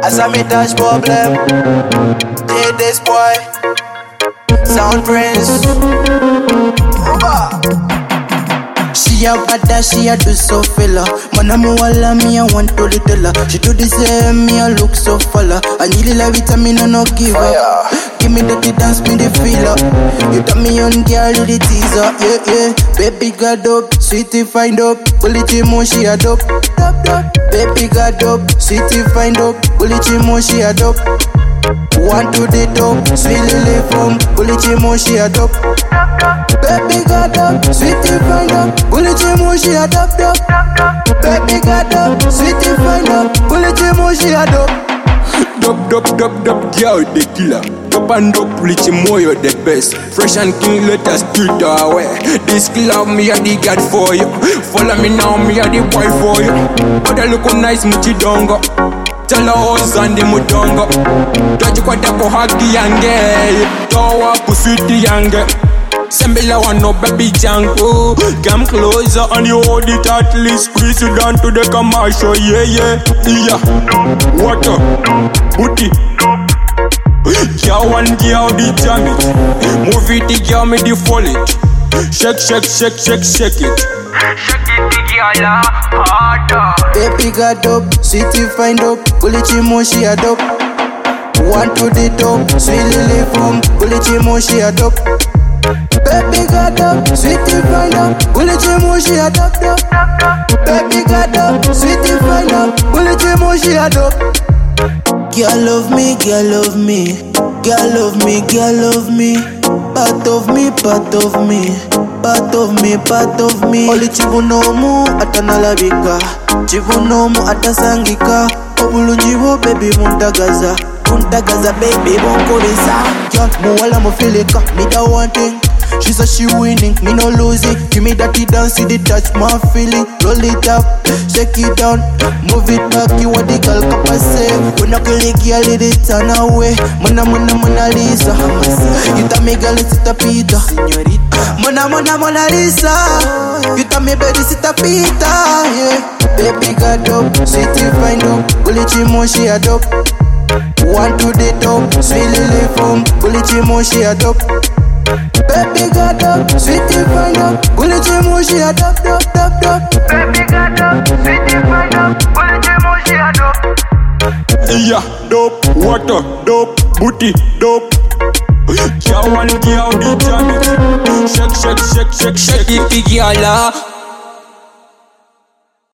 As I me touch problem, take this boy, Sound Prince. She a bada, she a do so fella. Man a me walla, me a want to little her. She do the same, me a look so fella. I need a vitamin, no give up. Give me the dance, me the feeler. You turn me on, girl, you the teaser. Yeah, yeah. Baby got up, sweetie find up. Bullet mo, she a dope. Baby got up, sweetie find up. Bullet mo, she a dope. One to the top, sweet lily from Bullet mo, she a dope. Baby got up, sweetie find up. Bullet mo, she a dope. Baby got up, sweetie find up. Bullet mo, she a dope. Dop, girl, the killer. Dop and dop, Bullet mo, you're the best. Fresh and clean, let us do it away. This club, me a the god for you. Follow me now, me a the boy for you. But I look nice, muchi dongo. Tell her house and the mutongo. Touch kwa tapo haki yange. Towa kuswiti yange. Sembila wano baby jango. Come closer and you hold it at least. Squeeze it down to the commercial. Yeah. Water, booty. Girl and girl the jam it. Move it, girl me the fall it. Shake it. Shake it, girl, harder. Baby got up, sweetie find up. Bullet mo, she a dope. One to the top, sweet lily from Bullet mo, she a dope. Baby got up, sweetie find up. Bullet mo, she a dope. Baby got up, sweetie find up. Bullet mo, she a dope. Girl love me, girl love me. Girl love me, girl love me. Part of me, part of me. Part of me, part of me. Oli chibunomu atanalabika. Chibunomu atasangika. Obulunjibo baby muntagaza. Muntagaza baby bonkolesa. Girl muwala mufilika. Me da one thing. She said she winning, me no losing. Give me that dance, see the touch, my feeling. Roll it up, shake it down, move it back. You want the girl capacity. When I kill it, girl, it turn away. Mona Lisa. You tell me girl, it's a pita. Mona Lisa. You tell me baby, it's a pita. Yeah. Baby got up, sweetie find up. Bullet mo, she a dope. One to the top, sweet lily from Bullet mo, she a dope. Baby got up, sweetie find up. Bullet mo, she a dope. Baby got up, sweetie find up. Bullet mo, she a dope. Yeah, dope, water, dope, booty, dope. Girl and girl, the jam it. Shake it, girl.